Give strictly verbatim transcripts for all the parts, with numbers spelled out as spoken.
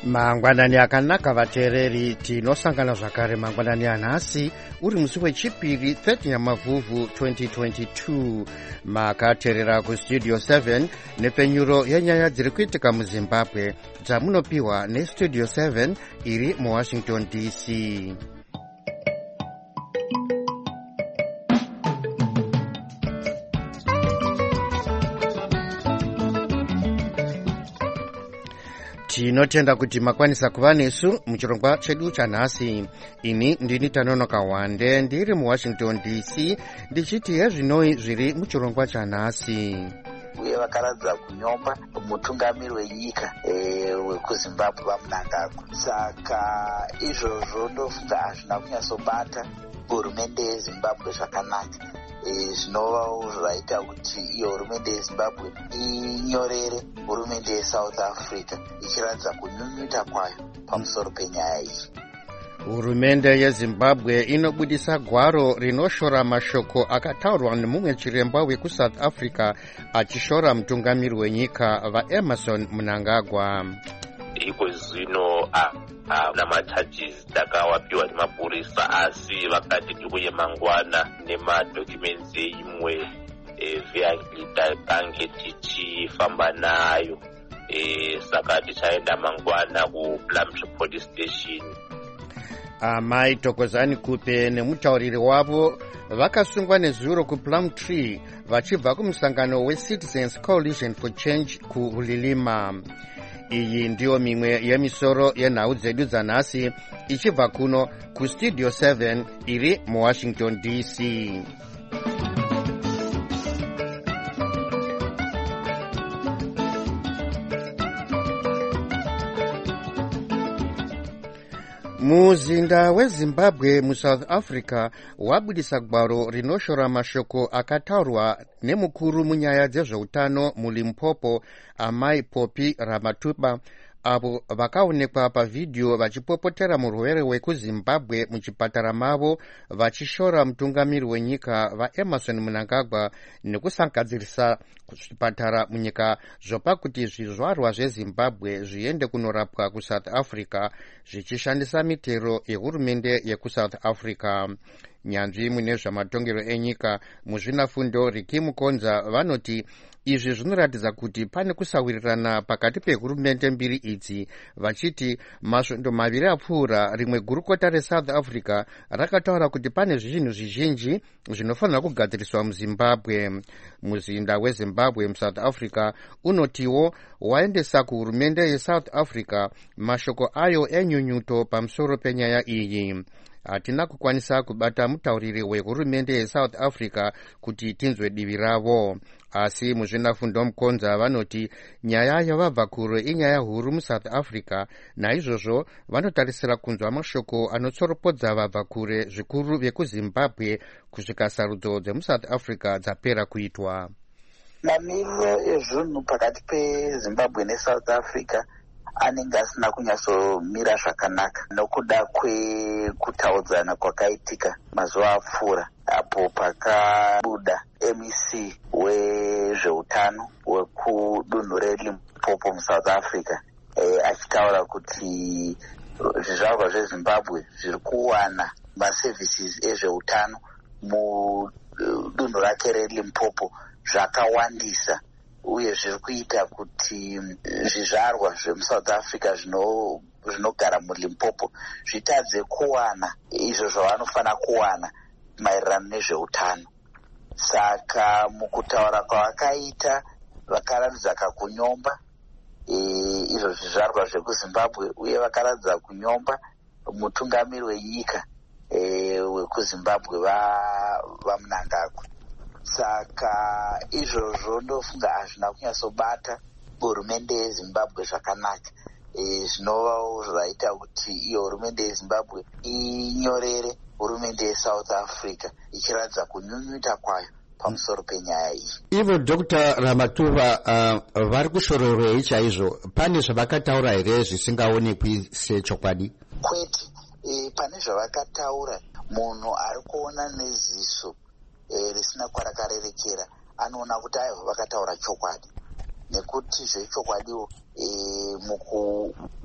Mangwanani akanaka vateereri, tinosangana zvakare mangwanani anhasi uri musi wechipiri thirty Nyamavhuvhu twenty twenty-two. Makateerera kustudio seven nepfenyuro yenyaya dziri kuitika muZimbabwe dzamunopiwa nestudio seven iri muWashington D C. Tinotenda kuti makwanisa kuva nesu muchirongwa chedu chanhasi. Ini ndini Tanonoka Wande ndiri muWashington D C ndichiti hezvinoi zviri muchirongwa chanhasi. Uye vakaradza kunyomba mutungamiri wenyika e, wekuZimbabwe vaMnangagwa. Saka izvozvo ndofunga hazvina kunyatsobata hurumende yeZimbabwe zvakanaka. Zvinova zvaita kuti iyo hurumende yeZimbabwe inyorere hurumende yeSouth Africa ichiratidza kunyunyuta kwayo pamusoro penyaya iyi. Hurumende yeZimbabwe inobudisa gwaro rinoshora mashoko akataurwa nemumwe chiremba wekuSouth Africa achishora mutungamiri wenyika vaEmmerson Mnangagwa. Iko zvino na macharges takawapiwa nemapurisa, asi vakati tikuye mangwana nemadocuments eimwe vehicle takange tichifamba nayo, saka tichaenda mangwana kuPlumtree police station. Amai Thokozani Kupe nemutauriri wavo vakasungwa nezuro kuPlumtree vachibva kumusangano weCitizens Coalition for Change kuHulilima. Iyi ndiyo mimwe yemisoro yenhau dzedu dzanhasi ichibva kuno kustudio seven iri muWashington D C. Muzinda weZimbabwe muSouth Africa wabudisa gwaro rinoshora mashoko akataurwa nemukuru munyaya dzezveutano muLimpopo amai Poppy Ramathuba, avo vakaonekwa pavidhiyo vachipopotera murwere wekuZimbabwe muchipatara mavo vachishora mutungamiri wenyika vaEmmerson Mnangagwa nekusagadzirisa zvipatara munyika zvopa kuti zvizvarwa zveZimbabwe zviende kunorapwa kuSouth Africa zvichishandisa mitero yehurumende yekuSouth Africa. Nyanzvi mune zvamatongero enyika muzvinafundo Riki Mukonza vanoti izvi zvinoratidza kuti pane kusawirirana pakati pehurumende mbiri idzi, vachiti masvondo maviri apfuura rimwe gurukota reSouth Africa rakataura kuti pane zvinhu zvizhinji zvinofanira kugadziriswa muZimbabwe. Muzinda weZimbabwe muSouth Africa unotiwo waendesa kuhurumende yeSouth Africa mashoko ayo enyunyuto pamusoro penyaya iyi. Hatina kukwanisa kubata mutauriri wehurumende yeSouth Africa kuti tinzwe divi ravo, asi muzvinafundo Mukonza vanoti nyaya yavabva kure inyaya huru muSouth Africa, naizvozvo vanotarisira kunzwa mashoko anotsoropodza vabva kure zvikuru vekuZimbabwe kusvika sarudzo dzemuSouth Africa dzapera kuitwa. Mamiriro ezvinhu pakati peZimbabwe neSouth Africa anenge asina kunyatsomira zvakanaka nokuda kwekutaudzana kwakaitika mazuva apfuura, apo pakabuda M E C wezveutano wekudunhu reLimpopo muSouth Africa e, achitaura kuti zvizvarwa zveZimbabwe zviri kuwana maservices ezveutano mudunhu rake reLimpopo zvakawandisa, uye zviri kuita kuti zvizvarwa zvemuSouth Africa zvinogara muLimpopo zvitadze kuwana izvo zvavanofanira kuwana maererano nezveutano. Saka mukutaura kwavakaita vakaratidza kakunyomba e, izvo zvizvarwa zvekuZimbabwe, uye vakaratidza kunyomba mutungamiri wenyika e, wekuZimbabwe vaMnangagwa. Saka izvozvo ndofunga hazvina kunyatsobata hurumende yeZimbabwe zvakanaka. E, zvinova zvaita kuti iyo hurumende yeZimbabwe inyorere hurumende yeSouth Africa ichiratidza kunyunyuta kwayo pamusoro penyaya iyi. Ivo Doctor Ramathuba, uh, vari kushororwei chaizvo? Pane zvavakataura here zvisingaonekwi sechokwadi? Kwete, e, pane zvavakataura munhu ari kuona neziso E, risina kwarakarerekera anoona kuti aivo vakataura chokwadi, nekuti zvechokwadiwo e, muku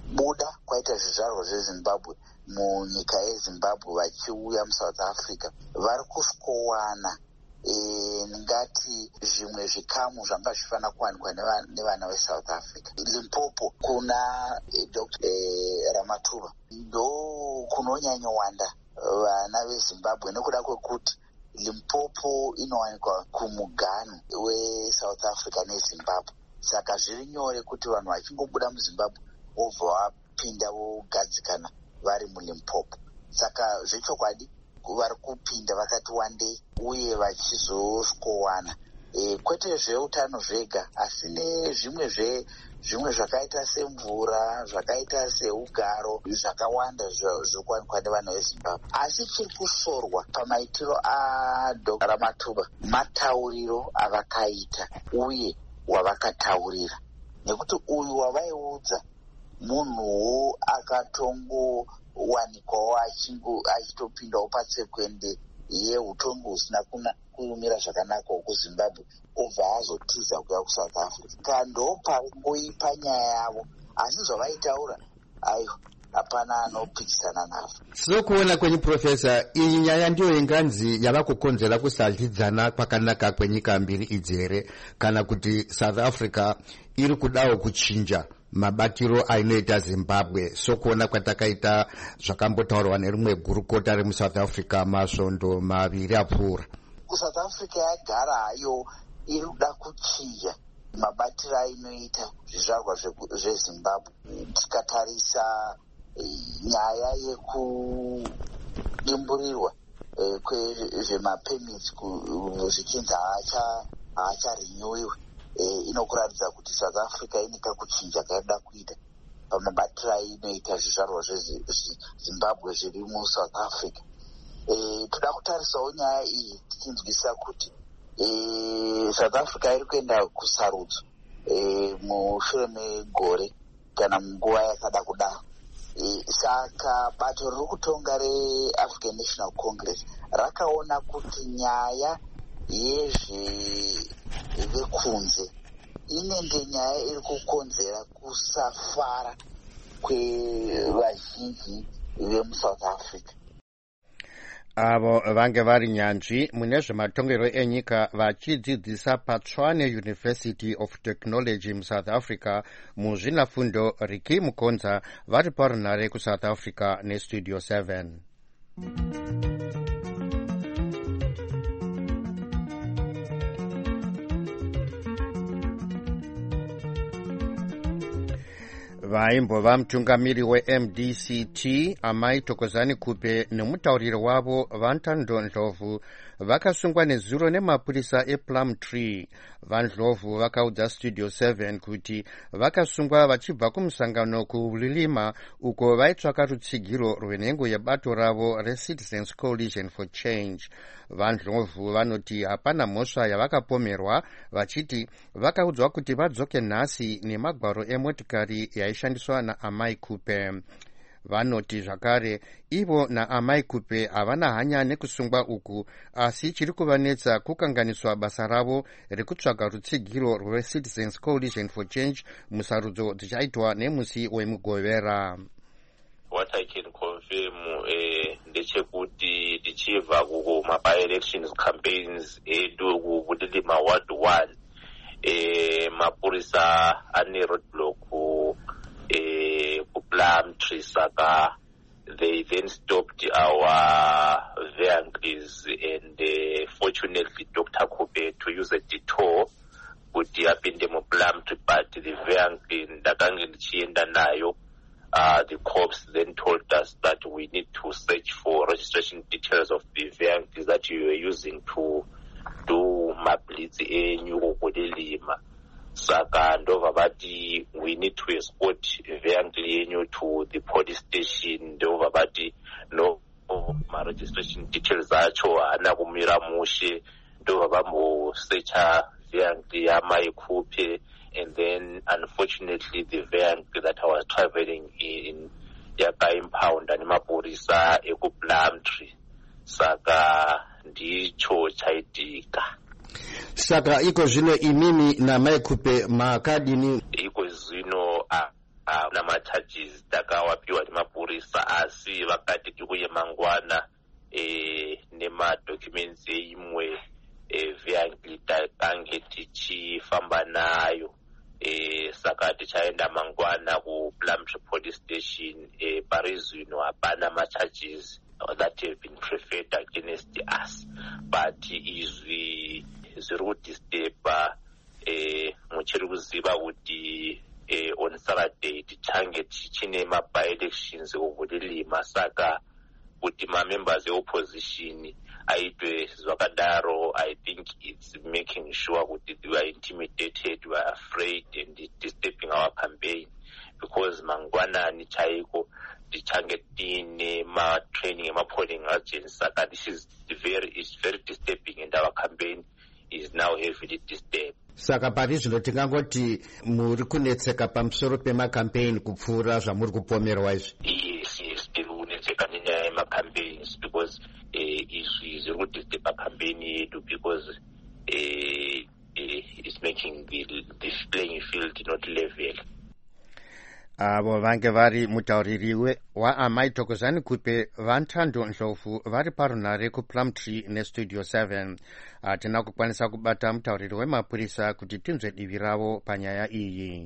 kubuda kwaita zvizvarwa zvezimbabwe munyika yezimbabwe vachiuya muSouth Africa vari kusikowana e, ngati zvimwe zvikamu zvanga zvifanira kuwanikwa nevana veSouth Africa. Limpopo kuna e, Doctor e, Ramatuba ndo kunonyanyowanda vana veZimbabwe nekuda kwekuti Limpopo inowanikwa kumugano weSouth Africa neZimbabwe. Saka zviri nyore kuti vanhu vachingobuda muZimbabwe vobva vapinda vogadzikana vari muLimpopo. Saka zvechokwadi vari kupinda vakati wandei uye vachizosikowana e, kwete zveutano zvega asi nezvimwe zve zvimwe zvakaita semvura, zvakaita seugaro, zvakawanda zvirikuwanikwa nevana veZimbabwe. Asi chiri kusorwa pamaitiro aDr Ramatuba matauriro avakaita uye wavakataurira, nekuti uyu wavaiudza munhuwo akatongowanikwawo achitopindawo patsekwende yeutongo husina kuumira zvakanaka kuZimbabwe obva azotiza kuya kuSouth Africa. Kandopa ngoipa nyaya yavo, asi zvavaitaura aiwa hapana anopikisana navo. Sokuona kwenye Profesa, iyi nyaya ndiyo inganzi yava kukonzera kusadyidzana kwakanaka kwenyika mbiri idzi here, kana kuti South Africa iri kudawo kuchinja mabatiro ainoita Zimbabwe sokuona kwatakaita zvakambotaurwa nerimwe gurukota remuSouth Africa masvondo maviri apfuura? kuSouth Africa yagara hayo iri kuda kuchinja mabatiro ainoita zvizvarwa zveZimbabwe. Tikatarisa nyaya yekudimburirwa kwezvemapemits zvichinzi haacharinyoiwe inokuratidza kuti South Africa inika kuchinja kaida kuita pamabatiro ainoita zvizvarwa zveZimbabwe zviri muSouth Africa. Toda kutarisawo nyaya iyi tichinzwisa kuti South Africa iri kuenda kusarudzo mushure megore kana munguva yakada kudaro. Saka bato riri kutonga reAfrican National Congress rakaona kuti nyaya yezvekunze inenge nyaya iri kukonzera kusafara kwevazhinji vemuSouth Africa. Avo vange vari nyanzvi mune zvematongero enyika vachidzidzisa paTshwane University of Technology muSouth Africa muzvinafundo. Riki Mukonza vari parunhare kuSouth Africa neStudio seven. vaimbova mutungamiri weM D C T Amai Thokozani Kupe nemutauriri wavo Vantando Ndlovu vakasungwa nezuro nemapurisa ePlumtree. VaNdlovu vakaudza Studio seven kuti vakasungwa vachibva kumusangano kuLilima uko vaitsvaka rutsigiro rwenhengo yebato ravo reCitizens Coalition for Change. VaNdlovu vanoti hapana mhosva yavakapomerwa, vachiti vakaudzwa kuti vadzoke nhasi nemagwaro emotikari yaishandiswa naAmai Kupe. Vanoti zvakare ivo naAmai Kupe havana hanya nekusungwa uku, asi chiri kuvanetsa kukanganiswa basa ravo rekutsvaga rutsigiro rweCitizens Coalition for Change musarudzo dzichaitwa nemusi wemugovera. What I can confirm eh, ndechekuti tichibva kuma-by-elections campaigns edu kuLilima Ward one eh, mapurisa ane roadblock eh, kuPlumtree, saka they then stopped our vehicles and uh, fortunately Doctor Kupe to use a detour kuti apinde muPlumtree, but the vehicle ndakange ndichienda nayo. Uh, the cops then told us that we need to search for registration details of the vehicles that you were using to do mablitz enyu kuLilima. Saka ndova vati we need to escort vehicle yenyu to the police station. Ndova vati no ma registration details acho hana kumira mushe. Ndova vambosearcha vehicle yaMai Kupe. And then, unfortunately, the van that I was traveling in yaka impound and mapurisa ekuPlumtree. Saka ndicho chaitika. Saka iko zvino imimi naMai Kupe makadini? Iko zvino hauna macharges takawapiwa nemapurisa, asi vakati tikuye mangwana e, nemadocuments eimwe e, vehicle takange tichifamba nayo. E, saka tichaenda mangwana kuPlumtree police station. E, parizvino hapana macharges that have been preferred against us, but izvi zviri kudisturba e, muchiri kuziva kuti e, on Saturday tichange tichine maby-elections ovulilima, saka kuti ma-members e-opposition aitwe zvakadaro, I think it's making sure kuti we are intimidated, we are afraid, and it's disturbing our campaign, because mangwanani chaiko tichange tiine ma-training ema-polling agents. Saka this is very, it's very disturbing, and our campaign is now heavily disturbed. Saka pari zvino tingangoti muri kunetseka pamusoro pemacampaign kupfuura zvamuri kupomerwa izvi? Yes, yes, tiri kunetseka nenyaya yemacampaigns, because izvi zviri kudisturba campaign yedu, because uh, it's making the, the playing field not level. Avo vange vari mutauriri waAmai Thokozani Kupe vaNthando Ndlovu vari parunhare kuPlumtree neStudio seven. Hatina kukwanisa kubata mutauriri wemapurisa kuti tinzwe divi ravo panyaya iyi.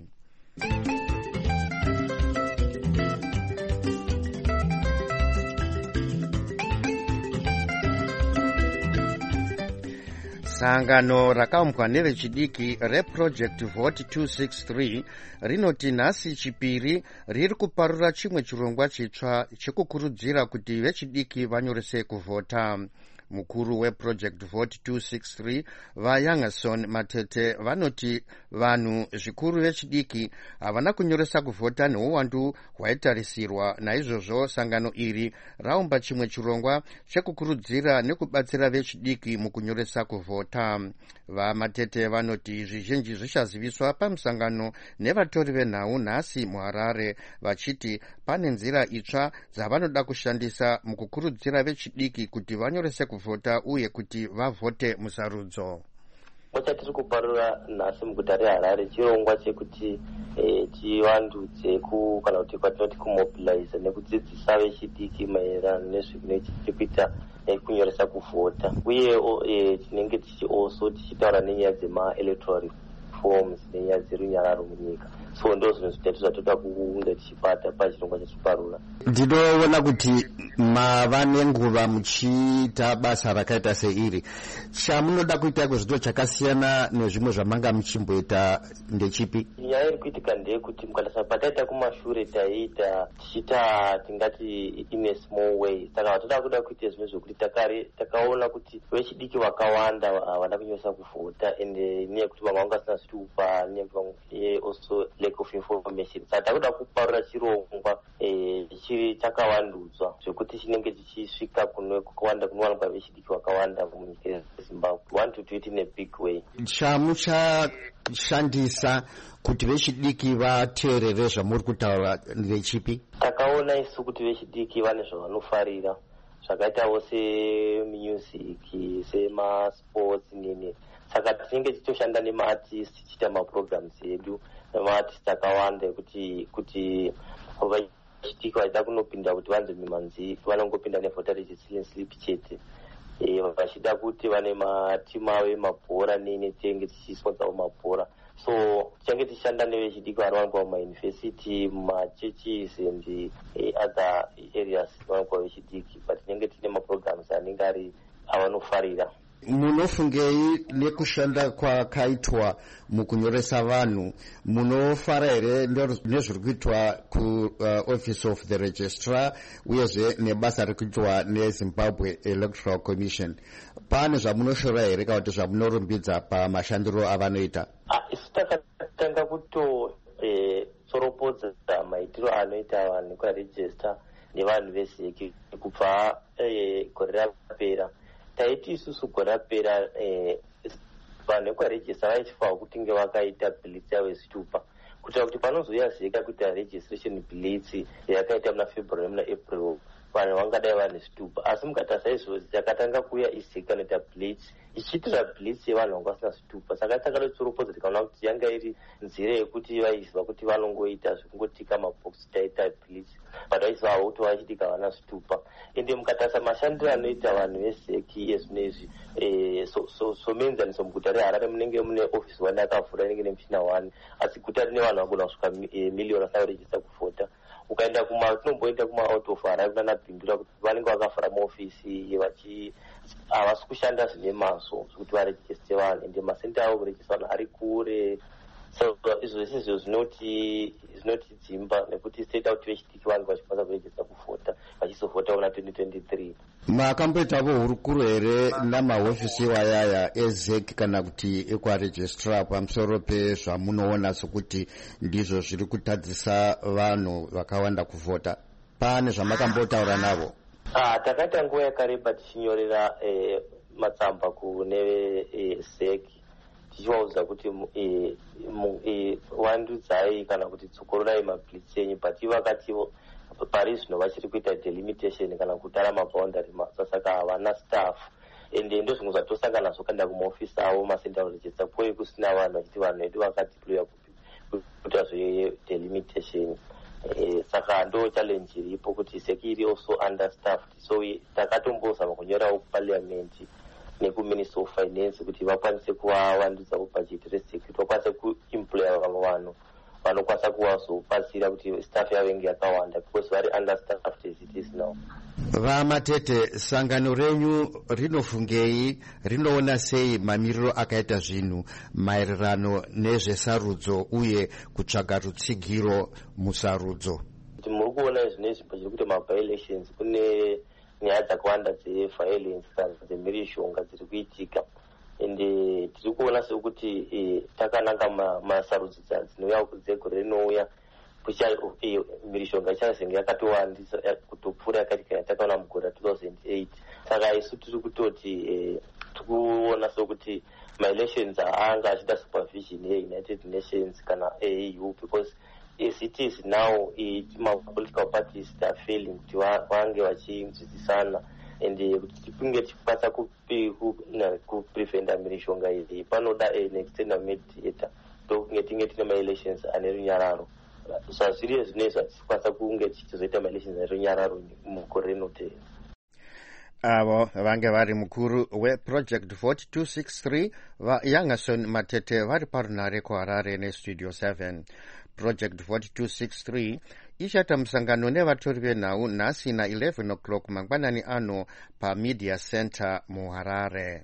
Sangano rakaumbwa nevechidiki reProject Vote two sixty-three rinoti nhasi chipiri riri kuparura chimwe chirongwa chitsva chekukurudzira kuti vechidiki vanyorese kuvhota. Mukuru weProject Vote two sixty-three vaYangason Matete vanoti vanhu zvikuru vechidiki havana kunyoresa kuvhota neuwandu hwaitarisirwa. Naizvozvo sangano iri raumba chimwe chirongwa chekukurudzira nekubatsira vechidiki mukunyoresa kuvhota. VaMatete vanoti zvizhinji zvichaziviswa pamusangano nevatori venhau nhasi muHarare, vachiti pane nzira itsva dzavanoda kushandisa mukukurudzira vechidiki kuti vanyorese kuvhota uye kuti vavhote musarudzo. Muchatiri kuparura nhasi muguta reHarare chirongwa chekuti tivandudze ku kana kuti kwatinoti kumobilize nekudzidzisa vechidiki maererano nezvine chekuita kunyoresa kuvhota, uye tinenge tichioso tichitaura nenyaya dzema-electoral reforms nenyaya dzerunyararo munyika. So ndo zvinhu zvitatu zvatoda kunge tichibata pachirongwa chechiparura. Ndinoona kuti mava nenguva muchiita basa rakaita seiri. Chamunoda kuita kwezvito chakasiyana nezvimwe zvamanga muchimboita ndechipi? Nyaya iri kuitika ndeyekuti mukatarisa pataita kumashure taiita tichita tingati in a small way. Saka vatoda kuda kuita zvimwe zvokuti takaona kuti vechidiki vakawanda havana kunyoresa kuvhota, ende nenyaya kuti vamwe vanga vasina zvitupa, nenyaya also lack of information. Saka takuda kuparura chirongwa chiri chakawandudzwa zvekuti chinenge chichisvika kuwanda kunowanikwa vechidiki vakawanda munyika yeZimbabwe. We want to do it in a big way. Chamuchashandisa kuti vechidiki vateerere zvamuri kutaura ndechipi? Takaona isu kuti vechidiki vane zvavanofarira zvakaitawo semusic, semasports nini. Saka tinenge tichitoshanda nemaartist tichiita maprograms edu nemaartist akawanda kuti kuti vechidiki vaida kunopinda kuti vanze mimanzi vanongopinda nevhota registration slip chete. Vachida kuti vane matimu avo emabhora nini tinenge tichisponsawo mabhora. So tichange tichishanda nevechidiki vanowanikwa mumayunivhesiti, mumachurches and other areas vanowanikwa vechidiki, but tinenge tine maprograms anenge ari avanofarira. Munofungei nekushanda kwakaitwa mukunyoresa vanhu? Munofara here nezviri kuitwa ku uh, Office of the Registrar uyezve nebasa riri kuitwa neZimbabwe Electoral Commission? Pane zvamunoshora here kana kuti zvamunorumbidza pamashandiro avanoita? Isu takatanga kuto soropodza maitiro anoita vanhu kuregister nevanhu vezeki kubva gore rapera. Taiti isusu gore rapera vanhu vekuregista vaichifawa kuti nge vakaita blitz yavo yezvitupa, kuitira kuti panozouya zeka kuita registration blitz yakaita muna February muna April, vanhu vangadai vane zvitupa. Asi mukatarisa izvozvi chakatanga kuuya iseka inoita blitz ichiitira blitz yevanhu vanga vasina zvitupa. Saka tanga tochiropodza tikaona kuti yanga iri nzira yekuti vaiziva kuti vanongoita zvekungotika mabhokisi taita blitz, but vaizivawo kuti vachitika vana zvitupa. Ende mukatarisa mashandiro anoita vanhu veseki ezvinezvi somuenzaniso muguta reHarare munenge mune ofisi one yakavhura inenge nemuchina one, asi guta rine vanhu vagona kusvika miliyoni asina kurejista kuvhota. Ukaenda kuma tinomboenda kuma out of Harare kunana bhindura kuti vanenge vakavhura maofisi vachi havasi kushanda zvine mazvo zvekuti varejiste vanhu, ende masenta avo kurejista vanhu ari kure. So izvo zvese izvo zvinoti zvinotidzimba nekuti state out vechidiki vanhu vachikwanisa kurejista kuvhota vachizovhota kuna twenty twenty-three. Makamboitawo hurukuro here namahofisi wayaya ezeki kana kuti ekwaregistrar pamusoro pezvamunoona sokuti ndizvo zviri kutadzisa vanhu vakawanda kuvhota? Pane zvamakambotaura navo? Ah, takaita nguva yakareba tichinyorera eh, matsamba kune eh, zeki tichivaudza kuti eh, eh, wandudzai kana kuti tsukulurai mablitz enyu, but ivakativo pari zvino vachiri kuita delimitation kana kutara maboundary, saka havana staff. Ende ndo zvimwe zvatosangana nazvo kaenda kumaofisi avo macentral register kwoi kusina vanhu vachiti vanhu vedu vakadeploya kuita zvedelimitation. Eh, saka ndo challenge iripo kuti seki iri also understaffed. So takatombozama kunyorawo kuparliament nekuminister of finance kuti vakwanise kuvawandudzawo budget reseki kuti vakwanise kuemploya vamwe vanhu vanokwanisa kuvazobatsira kuti staff yavo inge yakawanda because vari understaffed as it is now. Vamatete, sangano renyu rinofungei, rinoona sei mamiriro akaita zvinhu maererano nezvesarudzo uye kutsvaga rutsigiro musarudzo? Kuti muri kuona zvinezvi pachiri kuita maby-elections kune nyaya dzakawanda dzeviolence kana dzemhirishonga dziri kuitika, ende tiri kuona sekuti e, takananga masarudzo dzinouya dzegore rinouya mhirishonga ichazenge yakatowandisa kutopfuura yakatika yatakaona mugore two thousand eight. Saka isu tiri kutoti e, tikuona sekuti ma-elections anga achida supervision ye-United Nations kana A U, because as it is now ma-political parties are failing kuti vange vachinzwisisana, ende kuti tikunge tichikwanisa kupreventa mhirishonga iyi panoda an external mediator ndokunge tinge tine ma-elections ane runyararo. Zvazviri zvinezvi hatikwanisa kunge tichizoita ma-elections ane runyararo mugore rinotevera. Avo vange vari mukuru weproject forty two sixty-three vaYangason Matete vari parunare kuHarare nestudio seven. Project forty two sixty-three ichata musangano nevatori venhau nhasi na eleven o'clock mangwanani ano pamedia center muHarare.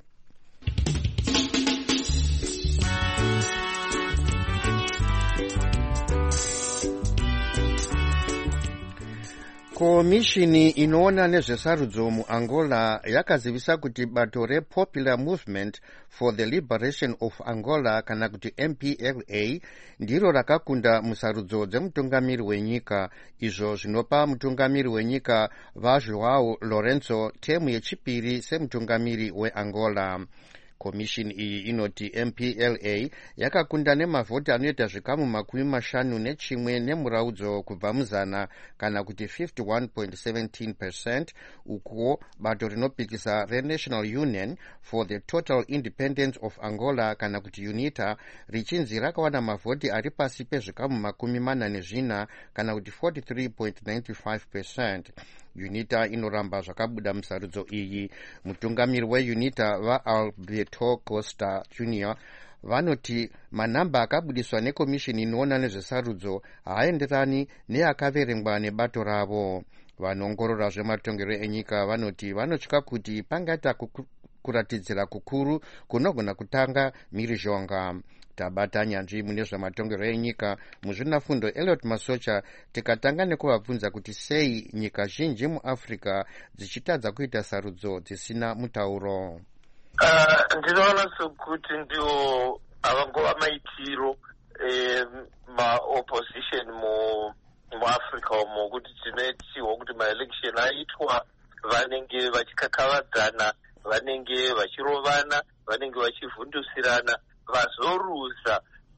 Komishini inoona nezvesarudzo muAngola yakazivisa kuti bato rePopular Movement for the Liberation of Angola kana kuti M P L A ndiro rakakunda musarudzo dzemutungamiri wenyika, izvo zvinopa mutungamiri wenyika vaJoao Lourenço temu yechipiri semutungamiri weAngola. Komishini iyi inoti M P L A yakakunda nemavhoti anoita zvikamu makumi mashanu nechimwe nemuraudzo kubva muzana kana kuti fifty-one point one seven percent, uko bato rinopikisa reNational Union for the Total Independence of Angola kana kuti UNITA richinzi rakawana mavhoti ari pasi pezvikamu makumi mana nezvina kana kuti forty-three point nine five percent. UNITA inoramba zvakabuda musarudzo iyi. Mutungamiri weUNITA vaAlberto Costa Junior vanoti manhamba akabudiswa nekomishini inoona nezvesarudzo haaenderani neakaverengwa nebato ravo. Vanongorora zvematongero enyika vanoti vanotya kuti pangaita kuratidzira kukuru kunogona kutanga mhirizhonga. Tabata nyanzvi mune zvematongero enyika muzvinafundo Elliot Masocha tikatanga nekuvabvunza kuti sei nyika zhinji muAfrica dzichitadza kuita sarudzo dzisina mutauro. Uh, ndinoona sekuti ndiwo avangova maitiro ma-opposition muAfrica umo kuti tinoitiwa kuti ma-election aitwa vanenge vachikakavadzana, vanenge vachirovana, vanenge vachivhundusirana, vazoruza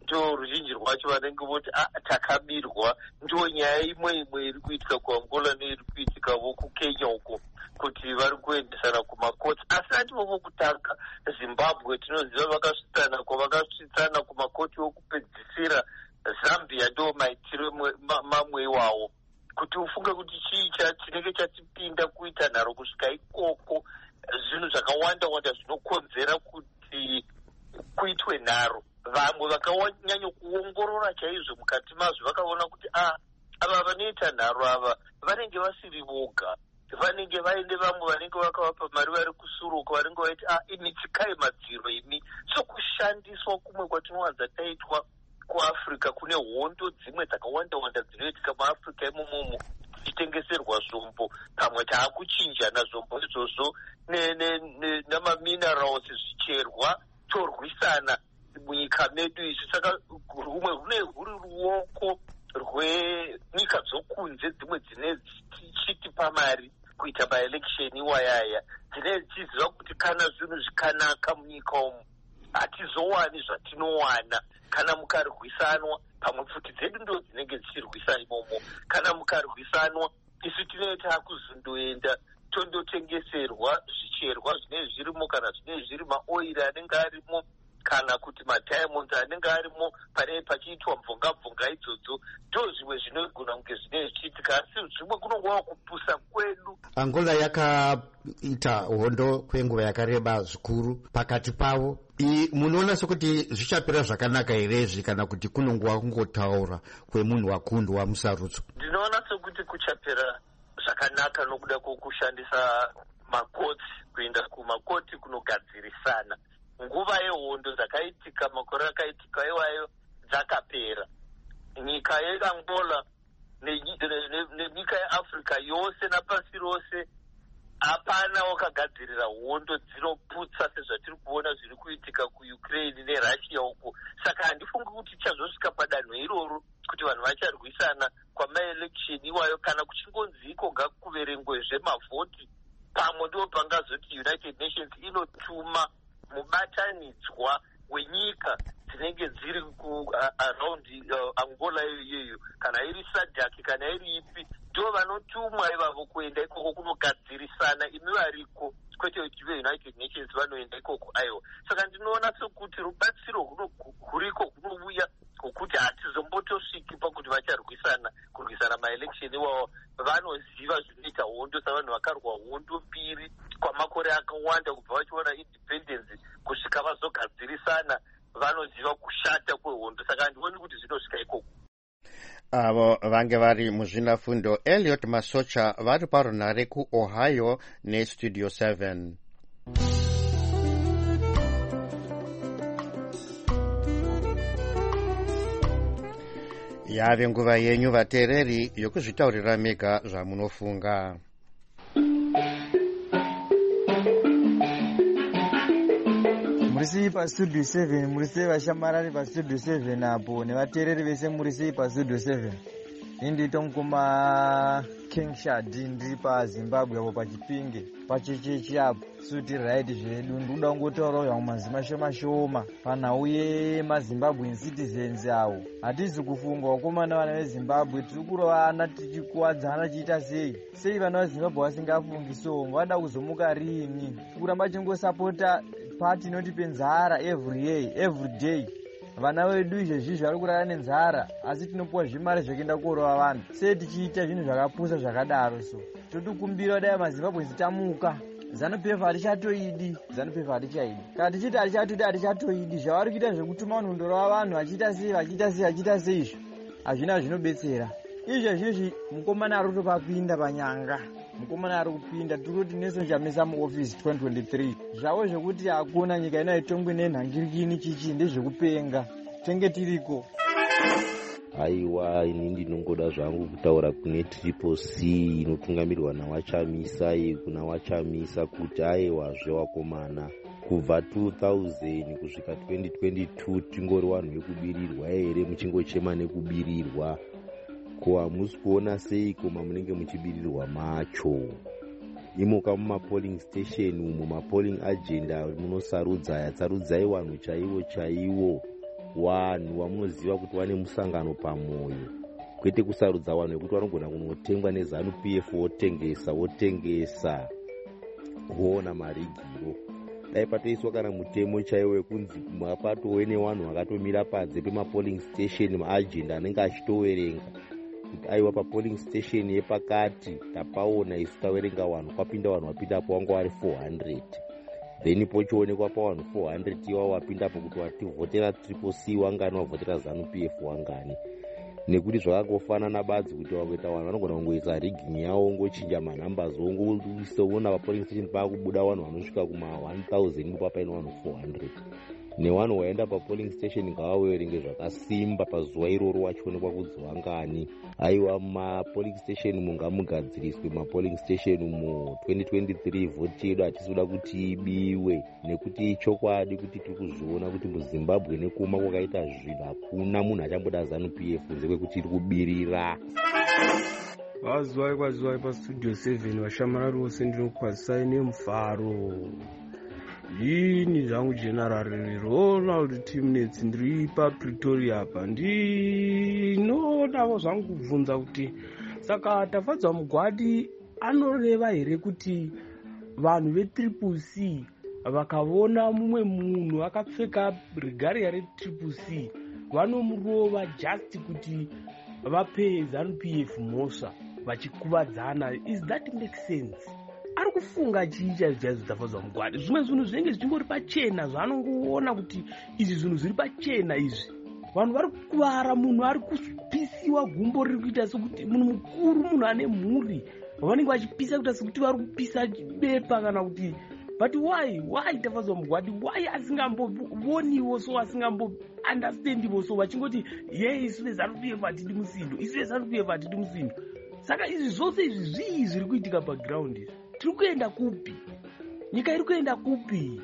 ndo ruzhinji rwacho vanenge voti takabirwa. Ndo nyaya imwe imwe iri kuitika kuangola neiri kuitikavo kukenya uko, kuti vari kuendesana kumakotsi. Asi ativovo kutanga Zimbabwe tinoziva vakasvitsana kwavakasvitsana kumakoti okupedzisira. Zambia ndo maitiro mamwe iwawo. Kuti ufunge kuti chii chinenge chatipinda kuita nharo kusvika ikoko, zvinhu zvakawanda wanda zvinokonzera kuti kuitwe nharo. Vamwe vakanyanya kuongorora chaizvo mukati mazvo vakaona kuti ah ava vanoita nharo ava vanenge vasiri voga, vanenge vaine vamwe vanenge vakavapa mari vari kusuruka, vanenge vaiti ah imi tsikai madziro imi. So kushandiswa kumwe kwatinowanza taitwa kuAfrica kune hondo dzimwe dzakawanda wanda dzinoitika muAfrica imomomo tichitengeserwa zvombo, pamwe taakuchinjana zvombo izvozvo namaminerals zvicherwa torwisana munyika medu izvi. Saka rumwe rune rwuri ruoko rwenyika dzokunze dzimwe dzine dzichitipa mari kuita maelection iwayaya, dzine dzichiziva kuti kana zvinhu zvikanaka munyika umu hatizowani zvatinowana kana mukarwisanwa. Pamwe pfuti dzedu ndo dzinenge dzichirwisa imomo. Kana mukarwisanwa isu tinenge taakuzondoenda tondotengeserwa zvicherwa zvinenge zvirimo, kana zvinenge zviri maoiri anenge arimo, kana kuti madiamonds anenge arimo pane pachiitwa mvonga-mvonga idzodzo. Ndo zvimwe zvinogona kunge zvinenge zvichiitika, asi zvimwe kunongova kupusa kwedu. Angola yakaita hondo kwenguva yakareba zvikuru pakati pavo. Munoona sekuti zvichapera zvakanaka here kana kuti kunongova kungotaura kwemunhu wakundwa musarudzo? Ndinoona sekuti kuchapera zvakanaka nokuda kwokushandisa makotsi, kuenda kumakoti kunogadzirisana. Nguva yehondo dzakaitika makore akaitika iwayo dzakapera. Nyika yeAngola nenyika yeAfrica yose napasi rose hapana wakagadzirira hondo dzinoputsa sezvatiri kuona zviri kuitika kuUkraine neRussia uko. Saka handifungi kuti chazosvika padanho iroro kuti vanhu vacharwisana kwamaelection iwayo, kana kuchingonzi iko ngakuverengwezve mavhoti, pamwe ndo pangazoti United Nations inotuma mubatanidzwa wenyika dzinenge dziri around uh, Angola iyoyo, kana iri SADC kana iri ipi, ndo vanotumwa ivavo kuenda ikoko kunogadzirisana imi variko, kwete kuti veUnited Nations vanoenda ikoko aiwa. Saka ndinoona sekuti rubatsiro huriko hunouya kuti hatizombotosviki pakuti vacharwisana kurwisana maelection iwawo. Vanoziva zvinoita hondo, savanhu vakarwa hondo mbiri kwamakore akawanda kubva vachiona independence kusvika vazogadzirisana, vanoziva kushata kwehondo. Saka handioni kuti zvinosvika ikoko. Avo vange vari muzvinafundo Elliot Masocha vari parunhare kuOhio neStudio seven. Yave nguva yenyu vateereri yokuzvitaurira mega zvamunofunga. Murisei paStudio seven, murisei vashamarari paStudio seven apo nevateereri vese murisei paStudio seven. Indito mukoma King Shadi ndiri paZimbabwe apo pachipinge pachechechi apo suti right zvedu. Ndikuda kungotaurawo zvangu mazima shoma shoma panhauye maZimbabwean citizens awo. Hatizi kufunga vakomana vana veZimbabwe tiri kurovana tichikuwadzana chiita sei. Sei vana veZimbabwe vasingafungi so vada kuzomuka rini? Tikuramba chingosapota pati inotipe nzara every year every day. Vana vedu izvezvi vari kurara nenzara asi tinopuwa zvimari zvekuenda korova vanhu. Sei tichiita zvinhu zvakapusa zvakadaro? So totikumbira dai maZimbabwe zitamuka. ZANU-PF hatichatoidi, ZANU-PF hatichaidi. Kana tichiti hatichatoidi hatichatoidi. Zvavari kuita zvekutuma vanhu kundorova vanhu vachiita sei vachiita sei vachiita sei izvo hazvina zvinobetsera. Izvezvizvi mukomana ari kutopapinda panyanga, mukomana ari kupinda. Tiri kuti nesu chamisa muofisi twenty twenty-three zvavo zvekuti hakuna nyika ino haitongwe nenhangirikini chichi ndezvekupenga tenge tiriko. Aiwa, ini ndinongoda zvangu kutaura kune triple C inotungamirwa naWachamisa, kuna Wachamisa kuti aiwa zvewakomana kubva two thousand kusvika twenty twenty-two tingori vanhu vekubirirwa here, muchingochema nekubirirwa. Ko hamusi kuona seiko mamunenge muchibirirwa macho? Imuka mumapolling station umu, mapolling agenda munosarudza, yatsarudzai vanhu chaivo chaivo vanhu vamunoziva kuti vane musangano pamoyo, kwete kusarudza vanhu vekuti vanogona kunotengwa nezanu P F wotengesa wotengesa voona marigiro. Dai patoiswa kana mutemo chaiwo wekunzi mapatove nevanhu vakatomira panze pemapolling station, maagenda anenge achitoverenga kuti aiwa papolling station yepakati tapaona isu taverenga vanhu, kwapinda vanhu vapindapo vanga vari four hundred, then pochionekwa pavanhu four hundred iwavo vapindapo kuti vativhotera triple C wangani, wavhotera zanu P F wangani. Nekuti zvakafanana badzi kuti vakuita vanhu vanogona kungoisa rigging yavo ngochinja manumbers wongoona papolling station paakubuda vanhu vanosvika kuma one thousand papaina vanhu four hundred. Nevanhu vaenda papolling station ngavaverenge zvakasimba pazuva iroro vachionekwa kunzi vangani. Aiwa mapolling station mungamugadziriswe mapolling station mu twenty twenty-three vhoti yedu hatisiuda kuti ibiwe, nekuti ichokwadi kuti tiri kuzviona kuti muZimbabwe nekuma kwakaita zvinhu hakuna munhu achamboda zanu P F kunze kwekuti iri kubirira. Vazuwai vazuwai pastudio seven vashamarari vose ndinokwazisai nemufaro. Ini zvangu general Ronald Timnitz ndiri paPretoria apa. Ndinoda zvangu kubvunza kuti saka Tafadzwa Mugwadi anoreva here kuti vanhu vetriple C vakavona mumwe munhu akapfeka regalia retriple C vanomurova just kuti vape zanu P F mhosva vachikuvadzana? Is that make sense? Ari kufunga chii chaizvo Tafadzwa Mugwadi? Zvimwe zvinhu zvinenge zvichingori pachena zvaanongoona kuti izvi zvinhu zviri pachena izvi. Vanhu vari kuvara, munhu ari kupisiwa gumbo riri kuita sekuti munhu mukuru, munhu ane mhuri, vanenge vachipisa kuita sekuti vari kupisa bepa kana kuti. But why? Why Tafadzwa Mugwadi? Why asingambovoniwo so asingambo-understandiwo so vachingoti ye isu vezanu P F hatidi musindo, isu vezanu P F hatidi musindo. Saka izvi zvose izvi zvii zviri kuitika paground izvi? Tiri kuenda kupi? Nyika iri kuenda kupi?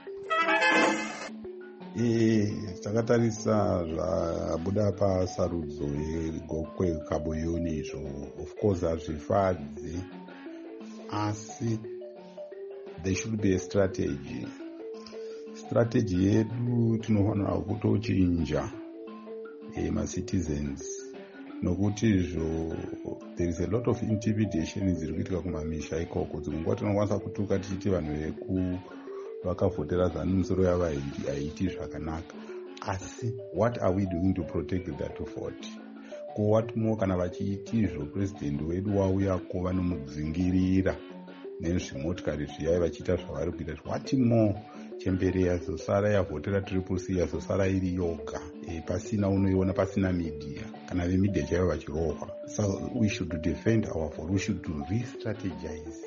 Eh, takatarisa zvabuda pasarudzo yegokwe Kabuyuni izvo, of course hazvifadzi, asi there should be a strategy. Strategy yedu tinofanira kutochinja eh, ma-citizens, nokuti izvo there is a lot of intimidation ziri kuitika kumamisha ikoko. Dzimwe nguva tinokwanisa kutuka tichiti vanhu veku vakavhotera zanu misoro yavo haiti zvakanaka, asi what are we doing to protect that vote? Ko what more kana vachiiti izvo president wedu wauyako vanomudzingirira nezvimotikari zviyai vachiita zvavari kuita. What more? Chembere yazosara yavhotera triple C yazosara iri yoga, e, pasina unoiona, pasina media kana vemedia chaivo vachirohwa. So we should defend our vote, we should re-strategize.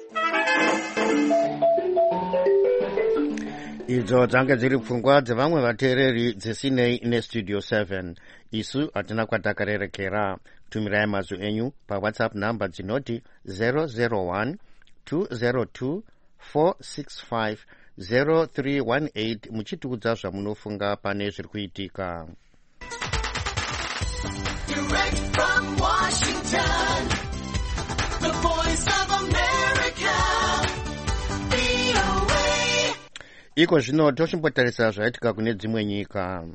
Idzo dzange dziri pfungwa dzevamwe vateereri dzisinei nestudio seven. Isu hatina kwatakarerekera. Tumirai mazwi enyu pawhatsapp namba dzinoti zero zero one two zero two four six five zero three one eight muchitiudza zvamunofunga pane zviri kuitika. Direct from Washington, the voice of America, V O A. Iko zvino tochimbotarisa zvaitika kune dzimwe nyika.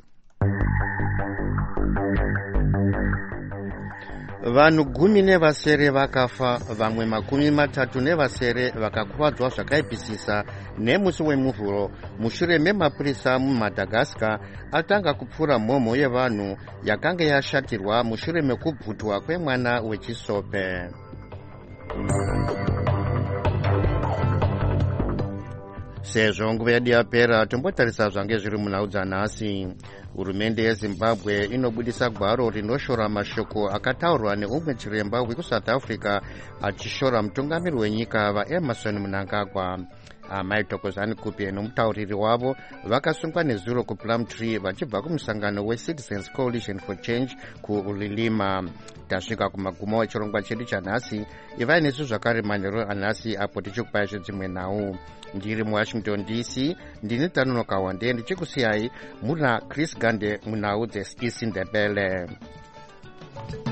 Vanhu gumi nevasere vakafa, vamwe makumi matatu nevasere vakakuvadzwa zvakaipisisa nemusi wemuvhuro mushure memapurisa muMadagascar atanga kupfura mhomho yevanhu yakanga yashatirwa mushure mekubvutwa kwemwana wechisope. Sezvo nguva yedu yapera, tombotarisa zvange zviri munhau dzanhasi. Hurumende yeZimbabwe inobudisa gwaro rinoshora mashoko akataurwa neumwe chiremba wekuSouth Africa achishora mutungamiri wenyika vaEmerson Mnangagwa. Amai Thokozani Kupi nomutauriri wavo vakasungwa nezuro kuPlumtree vachibva kumusangano weCitizens Coalition for Change kuLilima. Tasvika kumagumo wechirongwa chedu chanhasi. Ivai nesu zvakare manheru anhasi apo tichikupai zvedzimwe nhau. Ndiri muWashington D C, ndini Tanonoka Wande ndichikusiyai muna Chris Gande munhau dzeIsiNdebele.